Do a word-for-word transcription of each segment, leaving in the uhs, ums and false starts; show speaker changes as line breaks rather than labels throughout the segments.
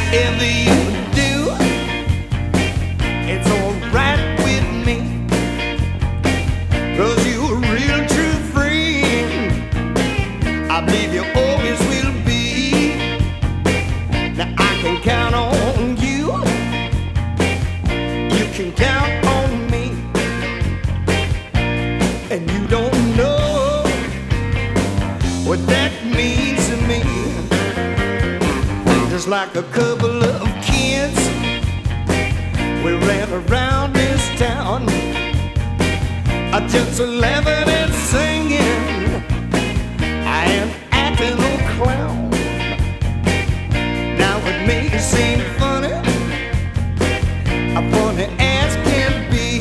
Whatever you do, it's alright with me, 'cause you're a real true friend. I believe you always will be. Now I can count on you, you can count on me, and you don't know what that means to me. Just like a couple of kids, we ran around this town, just laughing and singing and acting a clown. Now it may seem funny, funny as can be,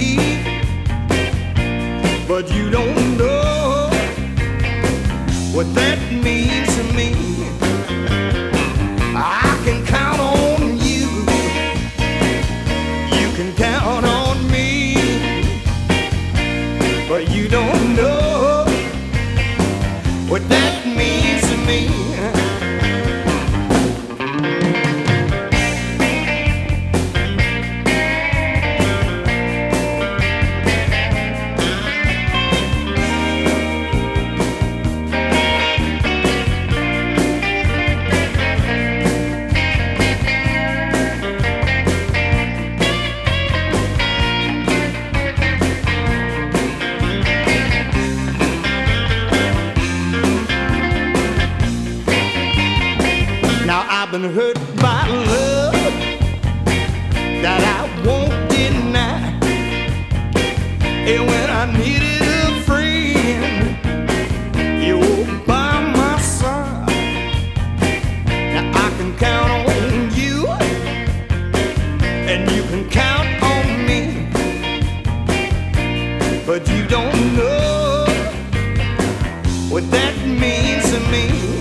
but you don't know what that means to me. I can count on you, you can count on me, but you don't know what that means to me. I've been hurt by love that I won't deny, and when I needed a friend, you were by my side. Now I can count on you, and you can count on me, but you don't know what that means to me.